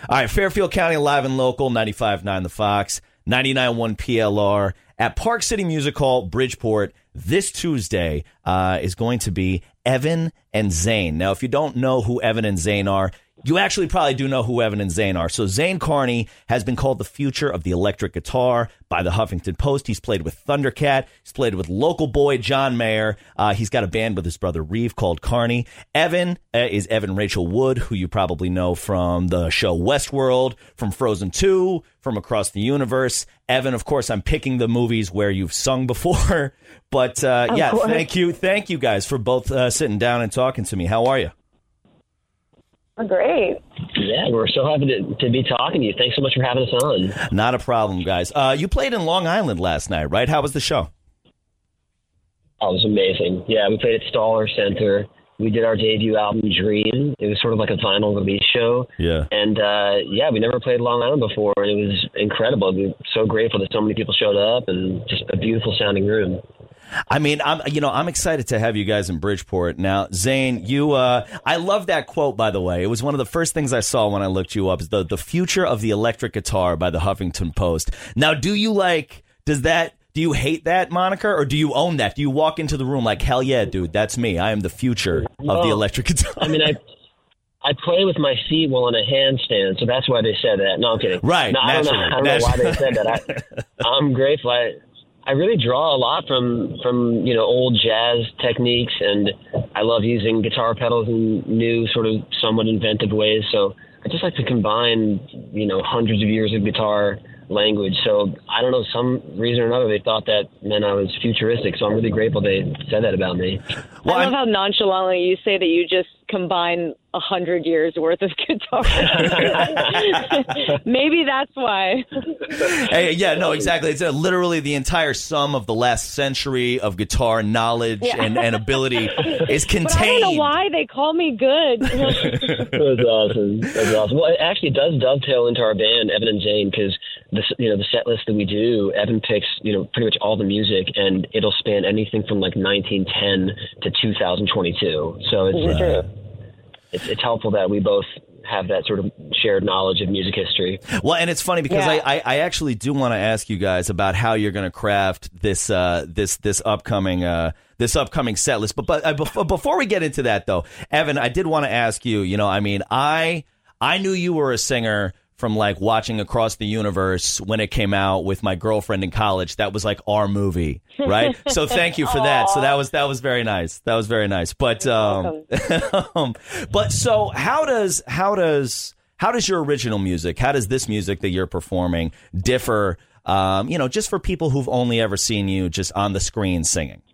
All right, Fairfield County Live and Local, 95.9 The Fox, 99.1 PLR at Park City Music Hall, Bridgeport. This Tuesday is going to be Evan and Zane. Now, if you don't know who Evan and Zane are, you actually probably do know who Evan and Zane are. So Zane Carney has been called the future of the electric guitar by the Huffington Post. He's played with Thundercat. He's played with local boy John Mayer. He's got a band with his brother Reeve called Carney. Evan is Evan Rachel Wood, who you probably know from the show Westworld, from Frozen 2, from Across the Universe. Evan, of course, I'm picking the movies where you've sung before. But thank you guys for both sitting down and talking to me. How are you? Great. Yeah, we're so happy to be talking to you. Thanks so much for having us on. Not a problem, guys. You played in Long Island last night, right? How was the show? Oh, it was amazing. Yeah, we played at Staller Center. We did our debut album, Dream. It was sort of like a vinyl release show. Yeah. And, we never played Long Island before, and it was incredible. We were so grateful that so many people showed up, and just a beautiful sounding room. I mean, I'm excited to have you guys in Bridgeport. Now, Zane, I love that quote, by the way. It was one of the first things I saw when I looked you up, is the future of the electric guitar by the Huffington Post. Now, do you hate that moniker, or do you own that? Do you walk into the room like, hell yeah, dude, that's me. I am the future of the electric guitar. I mean, I play with my feet while on a handstand, so that's why they said that. No, I'm kidding. Right. No, I don't know why they said that. I'm grateful. I really draw a lot from old jazz techniques, and I love using guitar pedals in new, sort of somewhat inventive ways. So I just like to combine, hundreds of years of guitar language. So I don't know, some reason or another, they thought that meant I was futuristic. So I'm really grateful they said that about me. Well, I love how nonchalantly you say that you just combine 100 years worth of guitar. Maybe that's why. Hey, yeah, no, exactly. It's literally the entire sum of the last century of guitar knowledge and ability is contained. But I don't know why they call me good. That's awesome. Well, it actually does dovetail into our band, Evan and Zane, because the set list that we do, Evan picks pretty much all the music, and it'll span anything from like 1910 to 2022. So it's helpful that we both have that sort of shared knowledge of music history. Well, and it's funny because I actually do want to ask you guys about how you're going to craft this upcoming set list. But before we get into that, though, Evan, I did want to ask you. I knew you were a singer from like watching Across the Universe when it came out with my girlfriend in college. That was like our movie, right? So thank you for that. So that was very nice. That was very nice. But but so how does your original music, how does this music that you're performing differ? Just for people who've only ever seen you just on the screen singing.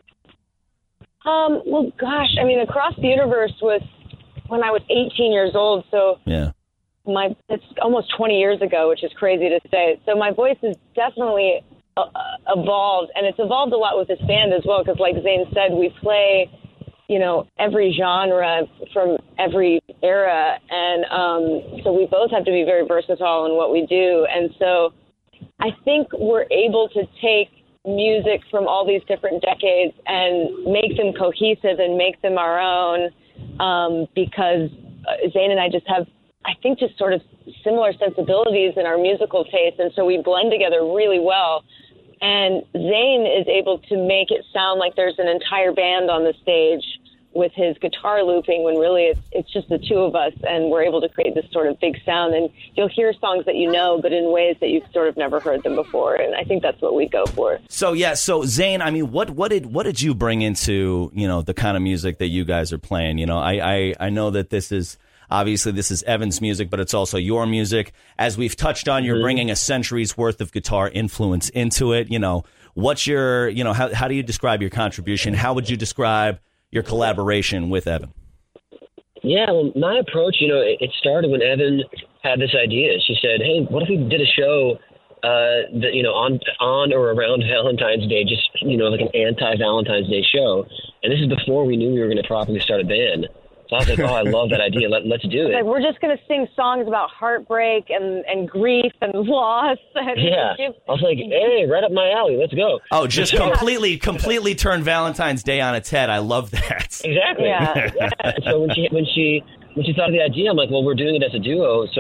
Well, gosh, I mean, Across the Universe was when I was 18 years old. So yeah. It's almost 20 years ago, which is crazy to say. So my voice has definitely evolved, and it's evolved a lot with this band as well, because like Zane said, we play, every genre from every era, and so we both have to be very versatile in what we do. And so I think we're able to take music from all these different decades and make them cohesive and make them our own, because Zane and I just have, I think, just sort of similar sensibilities in our musical taste, and so we blend together really well. And Zane is able to make it sound like there's an entire band on the stage with his guitar looping, when really it's just the two of us, and we're able to create this sort of big sound. And you'll hear songs that you know, but in ways that you've sort of never heard them before. And I think that's what we go for. So Zane, I mean, what did you bring into the kind of music that you guys are playing? I know that this is. Obviously, this is Evan's music, but it's also your music. As we've touched on, you're bringing a century's worth of guitar influence into it. What's your, how do you describe your contribution? How would you describe your collaboration with Evan? Yeah, well, my approach, it started when Evan had this idea. She said, hey, what if we did a show that, on or around Valentine's Day, just, like an anti-Valentine's Day show. And this is before we knew we were going to properly start a band. So I was like, I love that idea. Let's do it. Like, we're just going to sing songs about heartbreak and grief and loss. And yeah. I was like, hey, right up my alley. Let's go. Oh, just completely turn Valentine's Day on its head. I love that. Exactly. Yeah. So when she thought of the idea, I'm like, well, we're doing it as a duo. So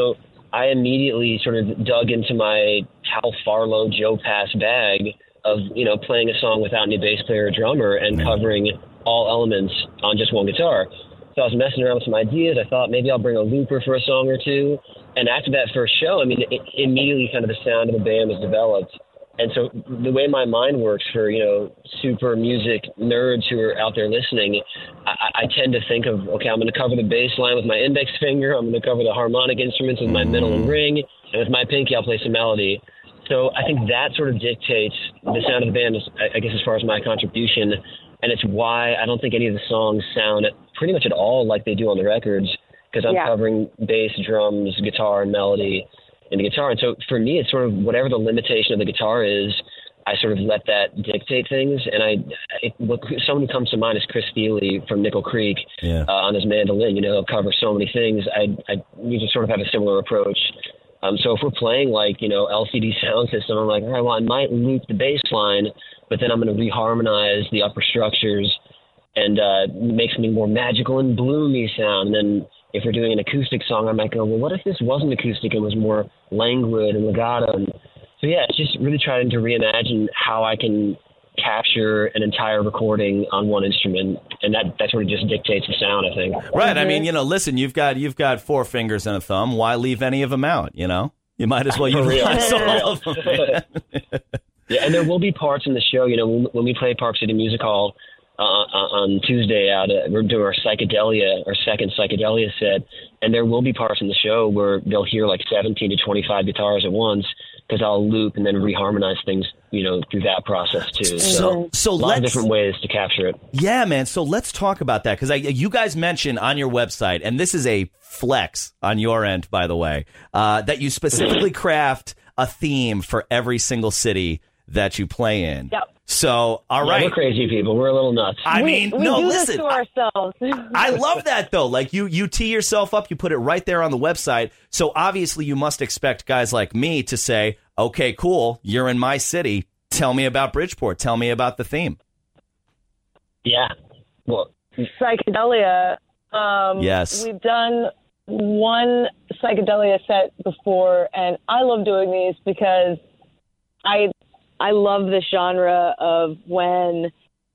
I immediately sort of dug into my Hal Farlow, Joe Pass bag of, playing a song without any bass player or drummer and covering all elements on just one guitar. So I was messing around with some ideas. I thought maybe I'll bring a looper for a song or two. And after that first show, immediately kind of the sound of the band was developed. And so the way my mind works for, super music nerds who are out there listening, I tend to think of, okay, I'm going to cover the bass line with my index finger. I'm going to cover the harmonic instruments with my middle and ring. And with my pinky, I'll play some melody. So I think that sort of dictates the sound of the band, I guess, as far as my contribution. And it's why I don't think any of the songs sound pretty much at all like they do on the records, because I'm covering bass, drums, guitar, and melody in the guitar. And so for me, it's sort of whatever the limitation of the guitar is, I sort of let that dictate things. And someone who comes to mind is Chris Thiele from Nickel Creek on his mandolin. He'll cover so many things. We just sort of have a similar approach. So if we're playing like, LCD Sound System, I'm like, all right, well, I might loop the bass line, but then I'm going to reharmonize the upper structures and make something more magical and bloomy sound. And then if we're doing an acoustic song, I might go, well, what if this wasn't acoustic and was more languid and legato? And so, it's just really trying to reimagine how I can capture an entire recording on one instrument, and that sort of just dictates the sound, I think. Right. I mean, listen, you've got 4 fingers and a thumb. Why leave any of them out? You might as well utilize all of them. Yeah, and there will be parts in the show. When we play Park City Music Hall on Tuesday, we're doing our second psychedelia set, and there will be parts in the show where they'll hear like 17 to 25 guitars at once, because I'll loop and then reharmonize things, through that process too. So a lot of different ways to capture it. Yeah, man. So let's talk about that, because you guys mentioned on your website, and this is a flex on your end, by the way, that you specifically craft a theme for every single city that you play in. Yep. So, all right. We're crazy people. We're a little nuts. We do this to ourselves. I love that, though. Like, you tee yourself up, you put it right there on the website. So, obviously, you must expect guys like me to say, okay, cool, you're in my city. Tell me about Bridgeport. Tell me about the theme. Yeah. Well, psychedelia. Yes. We've done one psychedelia set before, and I love doing these because I love this genre of when,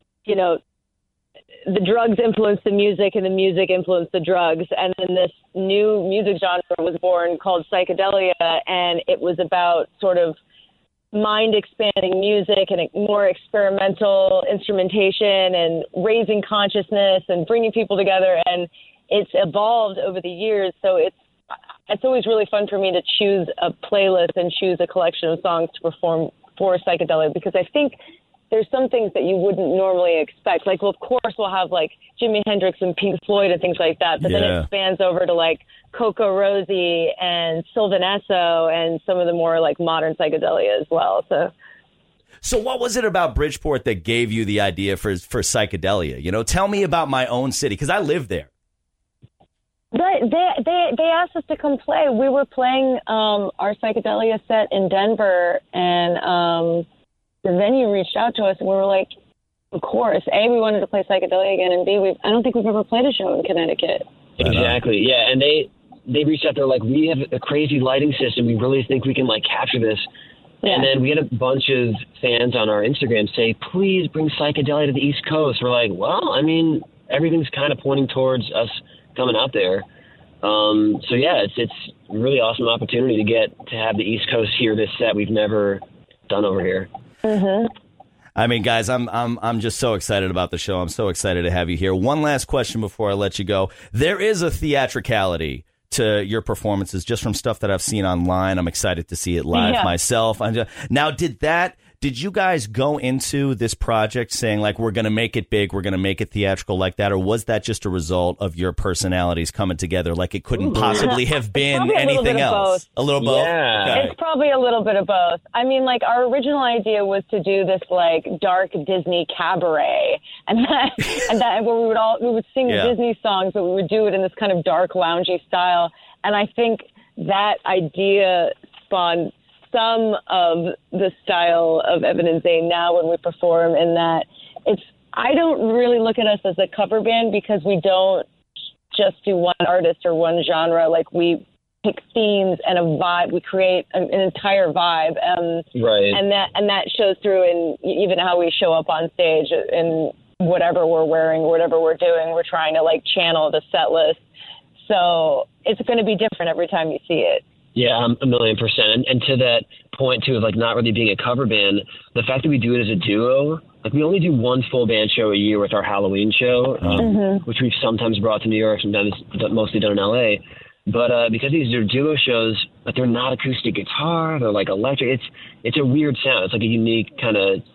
the drugs influence the music and the music influenced the drugs. And then this new music genre was born called psychedelia, and it was about sort of mind-expanding music and more experimental instrumentation and raising consciousness and bringing people together. And it's evolved over the years, so it's always really fun for me to choose a playlist and choose a collection of songs to perform for psychedelia, because I think there's some things that you wouldn't normally expect. Like, well, of course, we'll have like Jimi Hendrix and Pink Floyd and things like that, but then it spans over to like Coco Rosie and Sylvan Esso and some of the more like modern psychedelia as well. So what was it about Bridgeport that gave you the idea for psychedelia? Tell me about my own city, because I live there. They asked us to come play. We were playing our psychedelia set in Denver, and the venue reached out to us, and we were like, of course. A, we wanted to play psychedelia again, and B, I don't think we've ever played a show in Connecticut. Exactly, yeah. And they reached out. They're like, we have a crazy lighting system. We really think we can like capture this. Yeah. And then we had a bunch of fans on our Instagram say, please bring psychedelia to the East Coast. We're like, well, I mean, everything's kind of pointing towards us coming out there. So yeah, it's a really awesome opportunity to have the East Coast hear this set we've never done over here. Mm-hmm. I mean, guys, I'm just so excited about the show. I'm so excited to have you here. One last question before I let you go. There is a theatricality to your performances, just from stuff that I've seen online. I'm excited to see it live myself. Now, did you guys go into this project saying, like, we're going to make it big, we're going to make it theatrical like that, or was that just a result of your personalities coming together, like it couldn't possibly have been anything else? A little both? Yeah. Okay. It's probably a little bit of both. I mean, like, our original idea was to do this, like, dark Disney cabaret, and that where we would sing Disney songs, but we would do it in this kind of dark, loungy style. And I think that idea spawned some of the style of Evan and Zane now when we perform, in that I don't really look at us as a cover band, because we don't just do one artist or one genre. Like, we pick themes and a vibe. We create an entire vibe, Right. and that shows through in even how we show up on stage and whatever we're wearing, whatever we're doing. We're trying to like channel the set list, so it's going to be different every time you see it. Yeah, 1,000,000%. And to that point, too, of like not really being a cover band, the fact that we do it as a duo, like we only do one full band show a year with our Halloween show, which we've sometimes brought to New York, sometimes mostly done in LA. But because these are duo shows, but they're not acoustic guitar, they're like electric. It's a weird sound. It's like a unique kind of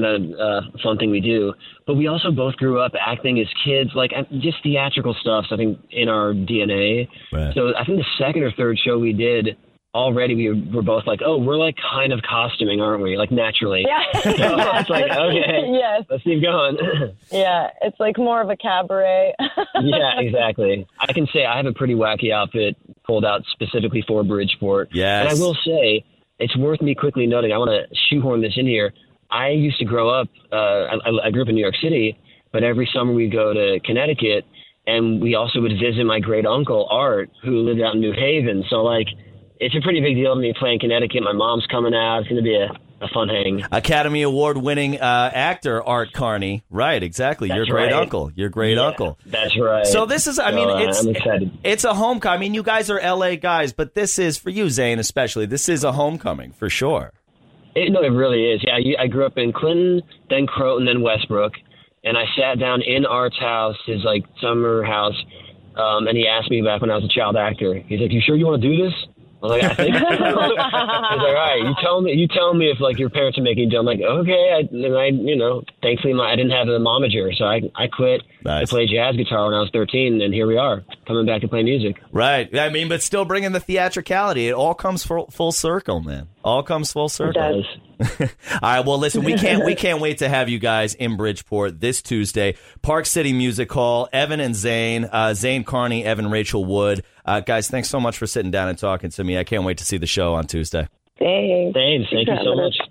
fun thing we do. But we also both grew up acting as kids, like just theatrical stuff, so I think in our DNA. Right. So I think the second or third show we did, already we were both like, oh, we're like kind of costuming, aren't we? Like naturally. Yeah. So it's like, okay, yes. let's keep going. Yeah, it's like more of a cabaret. Yeah, exactly. I can say I have a pretty wacky outfit pulled out specifically for Bridgeport. Yes. And I will say, it's worth me quickly noting, I want to shoehorn this in here. I used to grow up, I grew up in New York City, but every summer we'd go to Connecticut, and we also would visit my great uncle, Art, who lived out in New Haven. So, like, it's a pretty big deal to me playing Connecticut. My mom's coming out. It's going to be a fun hang. Academy Award-winning actor Art Carney. Right, exactly. That's Your great right. uncle. Your great uncle. That's right. So this is, I mean, I'm excited. it's a homecoming. I mean, you guys are LA guys, but this is, for you, Zane, especially, this is a homecoming for sure. No, it really is. Yeah, I grew up in Clinton, then Croton, then Westbrook, and I sat down in Art's house, his like summer house, and he asked me back when I was a child actor. He's like, "You sure you want to do this?" I was like, "I think." He's like, "All right, you tell me if like your parents are making you do." I'm like, "Okay." Thankfully I didn't have a momager, so I quit to play jazz guitar when I was 13, and here we are coming back to play music. Right. I mean, but still bringing the theatricality. It all comes full circle, man. All comes full circle. It does. All right. Well, listen, we can't wait to have you guys in Bridgeport this Tuesday. Park City Music Hall. Evan and Zane, Zane Carney, Evan Rachel Wood. Guys, thanks so much for sitting down and talking to me. I can't wait to see the show on Tuesday. Thanks. Thank you so much.